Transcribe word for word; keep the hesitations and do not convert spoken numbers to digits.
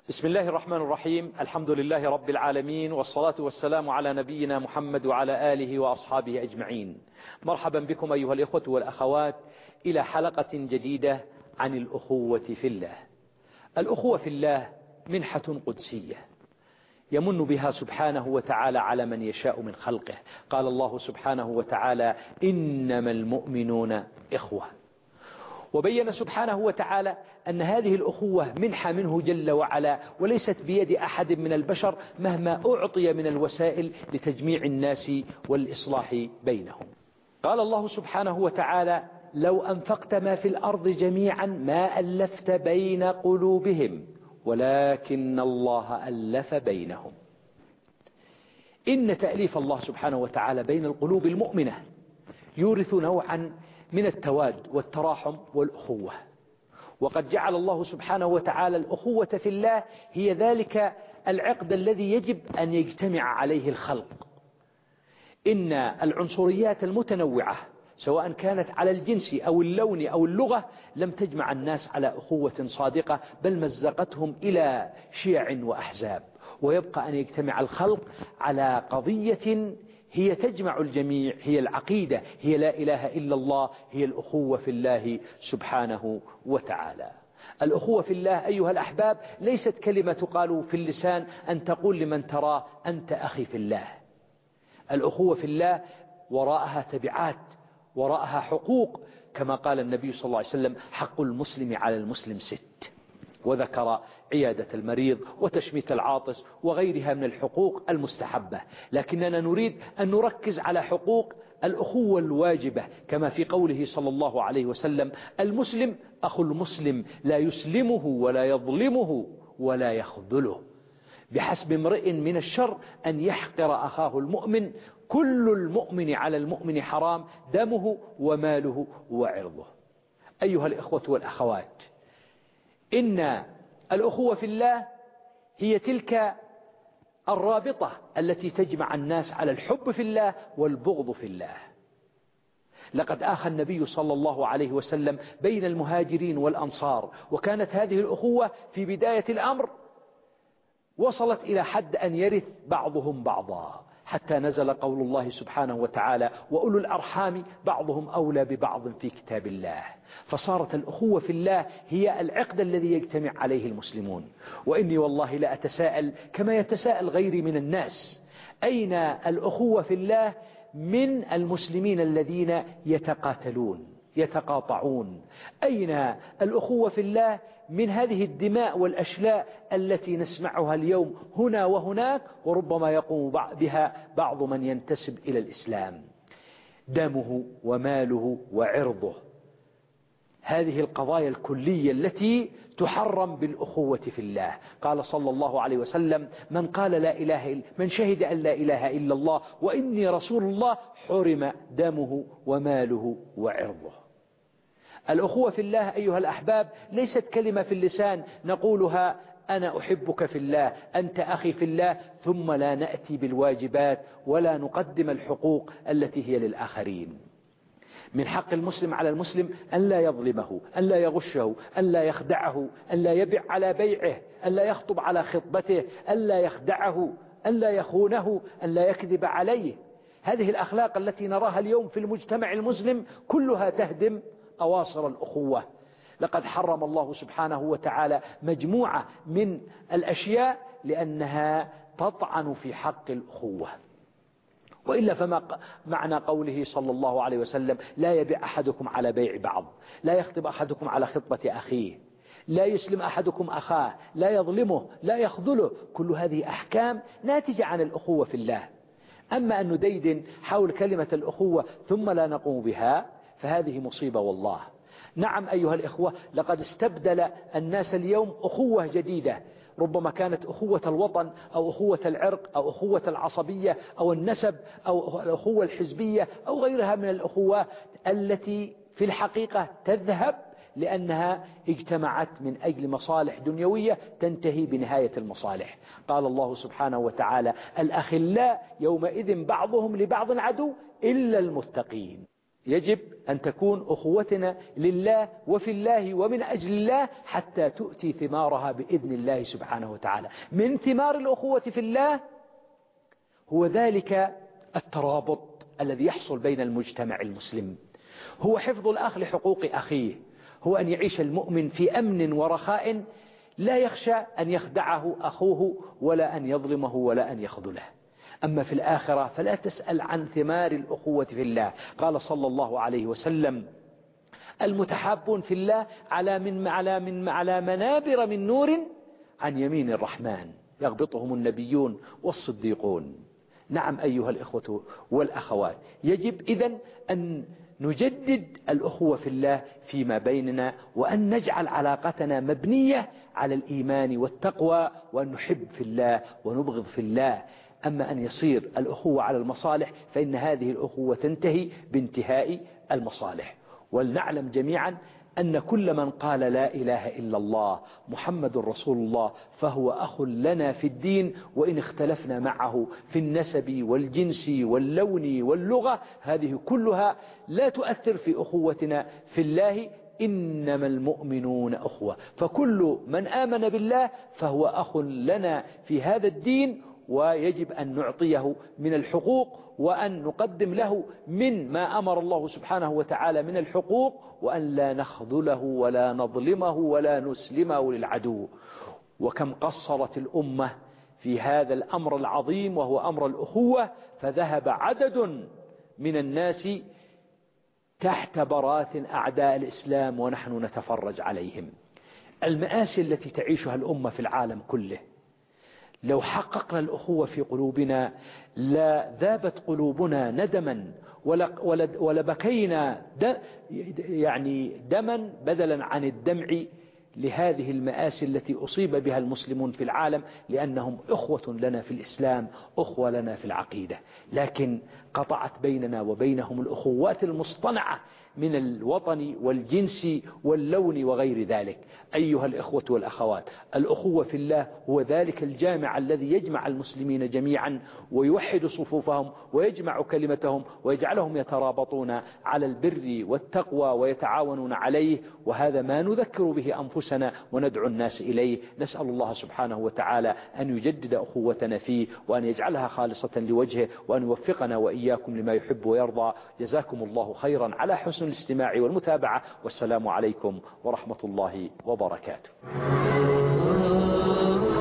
بسم الله الرحمن الرحيم. الحمد لله رب العالمين، والصلاة والسلام على نبينا محمد وعلى آله وأصحابه أجمعين. مرحبا بكم أيها الإخوة والأخوات إلى حلقة جديدة عن الأخوة في الله. الأخوة في الله منحة قدسية يمن بها سبحانه وتعالى على من يشاء من خلقه. قال الله سبحانه وتعالى: إنما المؤمنون إخوة. وبين سبحانه وتعالى أن هذه الأخوة منحة منه جل وعلا، وليست بيد أحد من البشر مهما أعطي من الوسائل لتجميع الناس والإصلاح بينهم. قال الله سبحانه وتعالى: لو أنفقت ما في الأرض جميعا ما ألفت بين قلوبهم ولكن الله ألف بينهم. إن تأليف الله سبحانه وتعالى بين القلوب المؤمنة يورث نوعا من التواد والتراحم والأخوة. وقد جعل الله سبحانه وتعالى الأخوة في الله هي ذلك العقد الذي يجب أن يجتمع عليه الخلق. إن العنصريات المتنوعة سواء كانت على الجنس أو اللون أو اللغة لم تجمع الناس على أخوة صادقة، بل مزقتهم إلى شيع وأحزاب. ويبقى أن يجتمع الخلق على قضية هي تجمع الجميع، هي العقيدة، هي لا إله إلا الله، هي الأخوة في الله سبحانه وتعالى. الأخوة في الله أيها الأحباب ليست كلمة تقال في اللسان أن تقول لمن تراه أنت أخي في الله. الأخوة في الله وراءها تبعات، وراءها حقوق، كما قال النبي صلى الله عليه وسلم: حق المسلم على المسلم ست. وذكر عيادة المريض وتشميت العاطس وغيرها من الحقوق المستحبة. لكننا نريد أن نركز على حقوق الأخوة الواجبة، كما في قوله صلى الله عليه وسلم: المسلم أخو المسلم لا يسلمه ولا يظلمه ولا يخذله. بحسب امرئ من الشر أن يحقر أخاه المؤمن. كل المؤمن على المؤمن حرام دمه وماله وعرضه. أيها الإخوة والأخوات، إن الأخوة في الله هي تلك الرابطة التي تجمع الناس على الحب في الله والبغض في الله. لقد آخى النبي صلى الله عليه وسلم بين المهاجرين والأنصار، وكانت هذه الأخوة في بداية الأمر وصلت إلى حد أن يرث بعضهم بعضا، حتى نزل قول الله سبحانه وتعالى: وأولو الأرحام بعضهم أولى ببعض في كتاب الله. فصارت الأخوة في الله هي العقد الذي يجتمع عليه المسلمون. وإني والله لا أتساءل كما يتساءل غيري من الناس: أين الأخوة في الله من المسلمين الذين يتقاتلون يتقاطعون؟ أين الأخوة في الله من هذه الدماء والأشلاء التي نسمعها اليوم هنا وهناك، وربما يقوم بها بعض من ينتسب إلى الإسلام؟ دمه وماله وعرضه، هذه القضايا الكلية التي تحرم بالأخوة في الله. قال صلى الله عليه وسلم: من قال لا إله إلا من شهد أن لا إله إلا الله وإني رسول الله حرم دمه وماله وعرضه. الأخوة في الله أيها الأحباب ليست كلمة في اللسان نقولها: أنا أحبك في الله، أنت أخي في الله، ثم لا نأتي بالواجبات ولا نقدم الحقوق التي هي للآخرين. من حق المسلم على المسلم أن لا يظلمه، أن لا يغشه، أن لا يخدعه، أن لا يبع على بيعه، أن لا يخطب على خطبته، أن لا يخدعه، أن لا يخونه، أن لا يكذب عليه. هذه الأخلاق التي نراها اليوم في المجتمع المسلم كلها تهدم أواصر الأخوة. لقد حرم الله سبحانه وتعالى مجموعة من الأشياء لأنها تطعن في حق الأخوة. وإلا فما معنى قوله صلى الله عليه وسلم: لا يبيع أحدكم على بيع بعض، لا يخطب أحدكم على خطبة أخيه، لا يسلم أحدكم أخاه، لا يظلمه، لا يخذله. كل هذه أحكام ناتجة عن الأخوة في الله. أما أن نديدن حول كلمة الأخوة ثم لا نقوم بها فهذه مصيبة والله. نعم أيها الإخوة، لقد استبدل الناس اليوم أخوة جديدة، ربما كانت أخوة الوطن أو أخوة العرق أو أخوة العصبية أو النسب أو الأخوة الحزبية أو غيرها من الأخوات التي في الحقيقة تذهب لأنها اجتمعت من أجل مصالح دنيوية تنتهي بنهاية المصالح. قال الله سبحانه وتعالى: الأخلاء يومئذ بعضهم لبعض عدو إلا المتقين. يجب أن تكون أخوتنا لله وفي الله ومن أجل الله حتى تؤتي ثمارها بإذن الله سبحانه وتعالى. من ثمار الأخوة في الله هو ذلك الترابط الذي يحصل بين المجتمع المسلم، هو حفظ الأخ لحقوق أخيه، هو أن يعيش المؤمن في أمن ورخاء لا يخشى أن يخدعه أخوه ولا أن يظلمه ولا أن يخذله. أما في الآخرة فلا تسأل عن ثمار الأخوة في الله. قال صلى الله عليه وسلم: المتحابون في الله على من على من على منابر من نور عن يمين الرحمن يغبطهم النبيون والصديقون. نعم أيها الإخوة والأخوات، يجب إذن أن نجدد الأخوة في الله فيما بيننا، وأن نجعل علاقتنا مبنية على الإيمان والتقوى، وأن نحب في الله ونبغض في الله. أما أن يصير الأخوة على المصالح فإن هذه الأخوة تنتهي بانتهاء المصالح. ولنعلم جميعا أن كل من قال لا إله إلا الله محمد رسول الله فهو أخ لنا في الدين، وإن اختلفنا معه في النسب والجنس واللون واللغة، هذه كلها لا تؤثر في أخوتنا في الله. إنما المؤمنون أخوة، فكل من آمن بالله فهو أخ لنا في هذا الدين، ويجب أن نعطيه من الحقوق وأن نقدم له من ما أمر الله سبحانه وتعالى من الحقوق، وأن لا نخذله ولا نظلمه ولا نسلمه للعدو. وكم قصرت الأمة في هذا الأمر العظيم وهو أمر الأخوة، فذهب عدد من الناس تحت براثن أعداء الإسلام ونحن نتفرج عليهم. المآسي التي تعيشها الأمة في العالم كله، لو حققنا الأخوة في قلوبنا لا ذابت قلوبنا ندما ولبكينا يعني دما بدلا عن الدمع لهذه المآسي التي أصيب بها المسلمون في العالم، لأنهم أخوة لنا في الإسلام، أخوة لنا في العقيدة، لكن قطعت بيننا وبينهم الأخوات المصطنعة من الوطن والجنس واللون وغير ذلك. أيها الإخوة والأخوات، الأخوة في الله هو ذلك الجامع الذي يجمع المسلمين جميعا ويوحد صفوفهم ويجمع كلمتهم ويجعلهم يترابطون على البر والتقوى ويتعاونون عليه، وهذا ما نذكر به أنفسنا وندعو الناس إليه. نسأل الله سبحانه وتعالى أن يجدد أخوتنا فيه، وأن يجعلها خالصة لوجهه، وأن يوفقنا وإياكم لما يحب ويرضى. جزاكم الله خيرا على حسن الاستماع والمتابعة، والسلام عليكم ورحمة الله وبركاته.